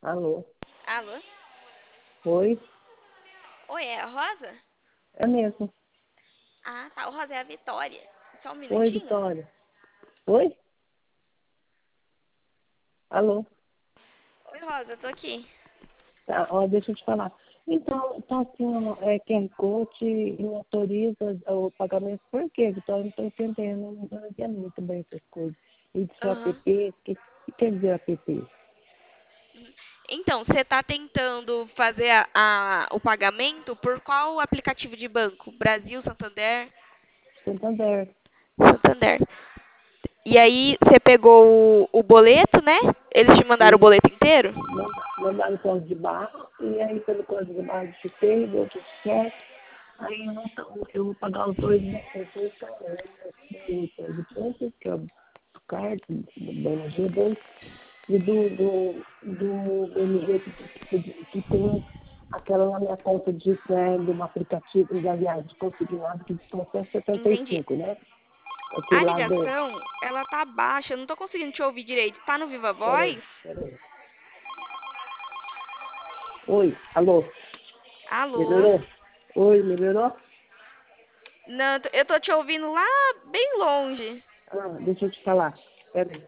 Alô? Alô? Oi? Oi, é a Rosa? É mesmo. Ah, tá. O Rosa é a Vitória. Só um Oi, minutinho. Vitória. Oi? Alô? Oi, Rosa, eu tô aqui. Tá, ó, deixa eu te falar. Então, tá assim, ó, QR Code e não autoriza o pagamento. Por quê, Vitória? Não estou entendendo. Não entendo muito bem essas coisas. E disse app, Aham. o que quer dizer app? Então, você tá tentando fazer o pagamento por qual aplicativo de banco? Brasil, Santander? Santander. Santander. E aí, você pegou o boleto, né? Eles te mandaram o E boleto inteiro? mandaram código de barra. E aí, pelo código de barra, digitei, deu tudo certo. Aí eu vou pagar os dois, né? Os dois salários, de pontos, que é o card, do BMG2, e do BMG que tem aquela na minha conta de do aplicativo de aliás, de consignado, que estão até Entendi. 75, né? A Aquele lá do. ligação, ela tá baixa, eu não tô conseguindo te ouvir direito. Tá no Viva Peraí, Voz? peraí. Oi, alô, Alô? melhorou? Oi, melhorou? Não, eu tô te ouvindo lá bem longe. Ah, deixa eu te falar. Peraí.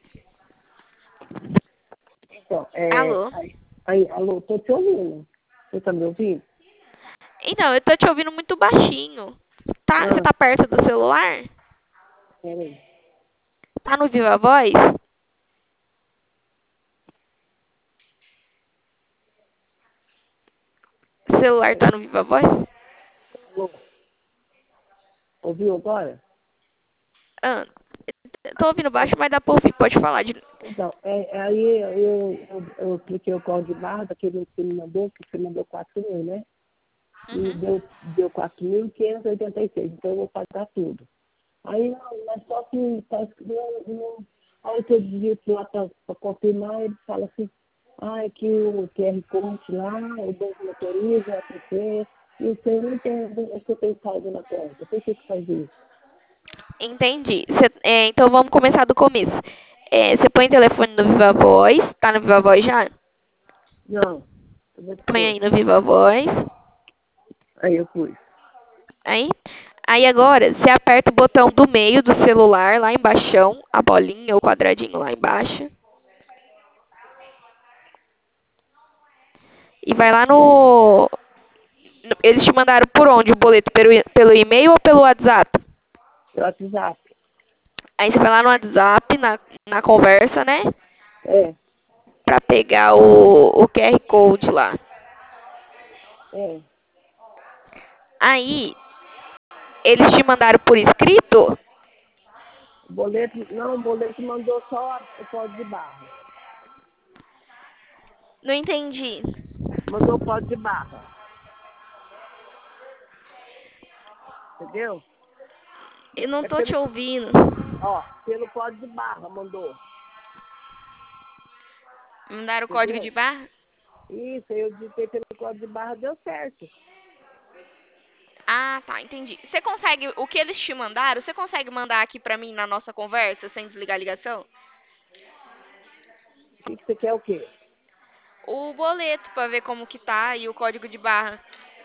Então, Alô? alô, tô te ouvindo. Você tá me ouvindo? Então, eu tô te ouvindo muito baixinho. Tá, você Ah, tá perto do celular? peraí. Tá no Viva Voz? O celular tá no Viva Voz? Alô, ouviu agora? Ah, tô ouvindo baixo, mas dá pra ouvir. Pode falar. Então, aí eu cliquei o código de barra daquele que você me mandou, que você mandou 4.000, né? E Uhum. deu 4.586, então eu vou pagar tudo. Aí, não, mas só que tá escrito, aí que eu digito lá para confirmar, ele fala assim, é que o QR Code lá, o banco motoriza, o app, e você não tem, você tem saldo na conta. Por que faz isso? Entendi. Então vamos começar do começo. Você põe o telefone no Viva Voz. Tá no Viva Voz já? Não, eu vou Põe pôr. aí no Viva Voz. Aí eu pus. Aí. Aí agora, você aperta o botão do meio do celular, lá embaixo, a bolinha, o quadradinho lá embaixo. E vai lá Eles te mandaram por onde o boleto? Pelo e-mail ou pelo WhatsApp? Pelo WhatsApp. Aí você vai lá no WhatsApp, na conversa, né? É, Pra pegar o QR Code lá. é. Aí, eles te mandaram por escrito? O boleto mandou só o código de barra. Não entendi. Mandou o código de barra. Entendeu? Eu não É tô te pelo, ouvindo. pelo código de barra mandou. Mandaram o código de Entendeu? barra? Isso, eu digitei pelo código de barra, deu certo. Ah, tá, entendi. Você consegue, o que eles te mandaram, você consegue mandar aqui pra mim na nossa conversa, sem desligar a ligação? O que você quer o quê? O boleto pra ver como que tá e o código de barra.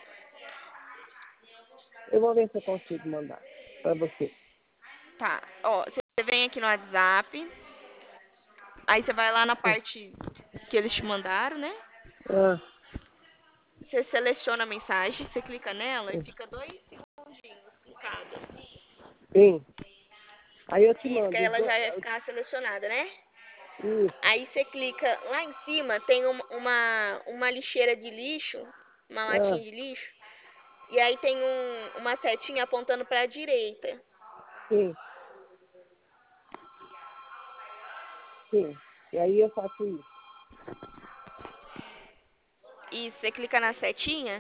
Eu vou ver se eu consigo mandar para você. Tá, ó, você vem aqui no WhatsApp, aí você vai lá na parte que eles te mandaram, né? Ah, Você seleciona a mensagem, você clica nela e ah, fica 2 segundinhos clicado. sim. Aí eu te Isso, que mando. aí ela já vai ficar selecionada, né? Isso, Aí você clica lá em cima, tem uma lixeira de lixo, uma latinha ah, de lixo, e aí tem uma setinha apontando para a direita. sim, sim. E aí eu faço isso. E você clica na setinha,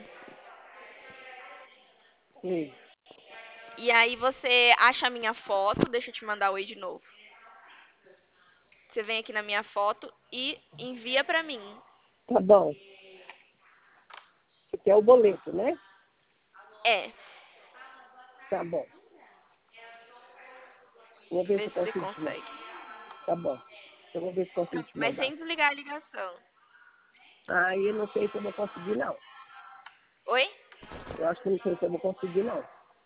Sim. e aí você acha a minha foto, deixa eu te mandar oi de novo. Você vem aqui na minha foto e envia para mim. Tá bom. Você quer o boleto, né? É, Tá bom. Vou ver se vê eu se você consigo te mandar. consegue. Tá bom. Eu vou ver se consigo te Mas mandar. sem desligar a ligação. Aí eu não sei se eu vou conseguir, não. Oi? Eu acho que não sei se eu vou conseguir, não.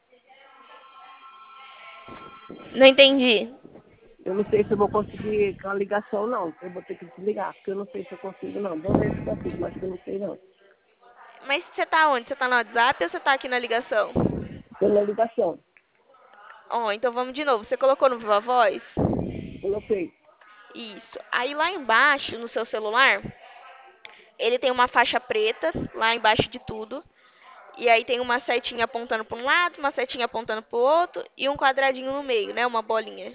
Não entendi. Eu não sei se eu vou conseguir com a ligação, não. Eu vou ter que desligar, porque eu não sei se eu consigo, não. Vou ver se consigo, mas eu não sei, não. Mas você tá onde? Você tá no WhatsApp ou você tá aqui na ligação? Pela ligação, Ó, então vamos de novo. Você colocou no Viva Voz? coloquei. Isso. Aí lá embaixo, no seu celular, ele tem uma faixa preta, lá embaixo de tudo. E aí tem uma setinha apontando para um lado, uma setinha apontando para o outro e um quadradinho no meio, né? Uma bolinha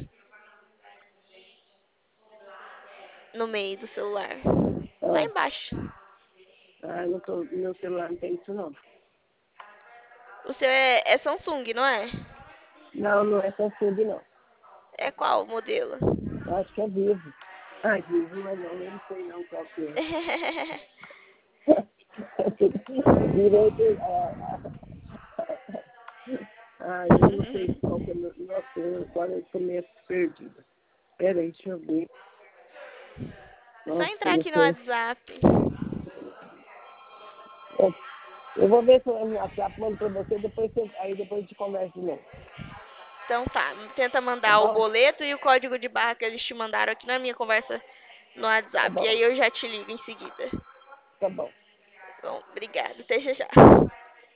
no meio do celular. Lá Ah, embaixo. não tô, meu celular não tem isso, não. O seu é Samsung, não é? Não, não é Samsung, não. É qual o modelo? Eu acho que é Vivo. Ah, Vivo não é, não. Eu não sei, não, qual que é. Direito, eu não sei qual que é. Nossa, agora eu tô meio perdida. Pera aí, deixa eu ver. Só Nossa, entrar eu aqui no tô... WhatsApp. Eu vou ver se eu WhatsApp mando pra você, aí depois a gente conversa de novo. Então tá, tenta Tá mandar o bom? boleto e o código de barra que eles te mandaram aqui na minha conversa no Tá WhatsApp. E bom, aí eu já te ligo em seguida. tá bom. Bom, obrigada. Até já já.